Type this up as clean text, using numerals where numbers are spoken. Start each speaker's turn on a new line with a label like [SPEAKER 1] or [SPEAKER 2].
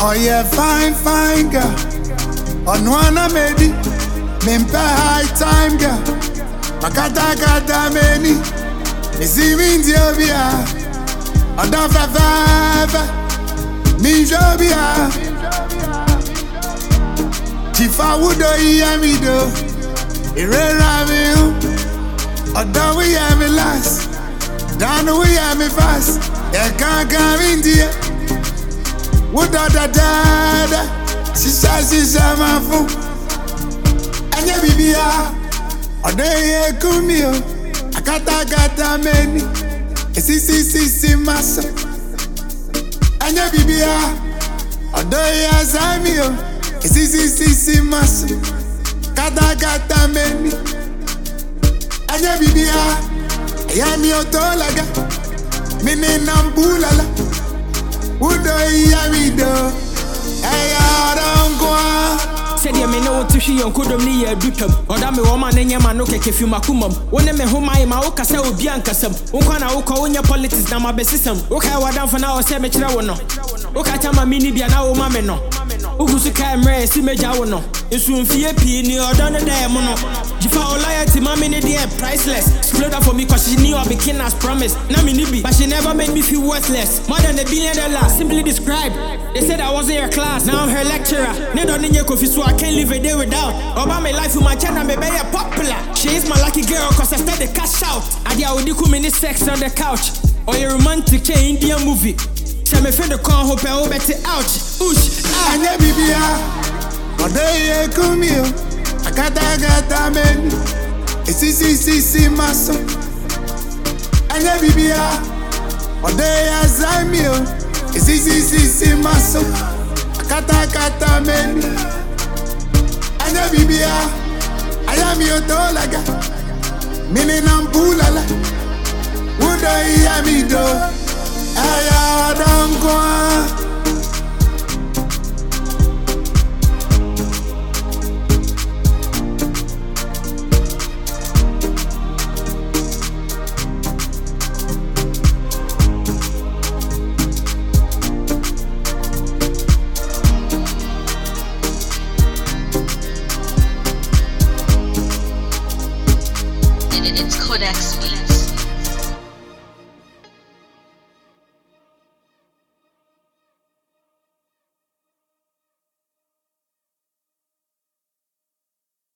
[SPEAKER 1] Oh yeah, fine, fine girl. On one a medi, mempe high time girl. Makata kata meni, me see me Ethiopia. On the fa me Ethiopia. Chifa wudo iyamido, irera me o. Oda we have me last, down we have me fast. Yeah, can't come India. Wuda da da da, sisa my phone. Anya bibia, oda ye kumio. Akata meni, si masa. Anya bibia, oda ye azamio. Si masa. Kata meni. Anya bibia, ayami otolaga. Mini nambulala. Udo yamido.
[SPEAKER 2] Said you may know to see on Kudum near Dutum, or Dami woman and Yamano Kefimakumum. When I'm home, I am Okasa Biancasum, Ukana Oka on your politics, Nama Besism, Okawa down for now, Cemetery. Okatama mini Biana Mameno, Ukusuka Mre, Simejawano, Isumfia P, or Donna Diamono. Jifa Olayati, Mammy, dear, priceless. Split up for me because she knew I became as promised. Naminibi, but she never made me feel worthless. More than $1 billion, simply described. They said I wasn't her class, now I'm her lecturer. Nedo ninye kofi so I can't live a day without. About my life with my channel, me be popular. She is my lucky girl cause I started cash out. Adi awudiku mini sex on the couch. Or a romantic Indian movie. Say me friend the con hope I better ouch. Oosh, ah.
[SPEAKER 1] Anya bibia, ode kumio. Akata meni, si maso. Anya bibia, ode azamio. Si maso. Akata meni. Anya bibia, ayami otolaga. Mini nampulala. Udo yamido.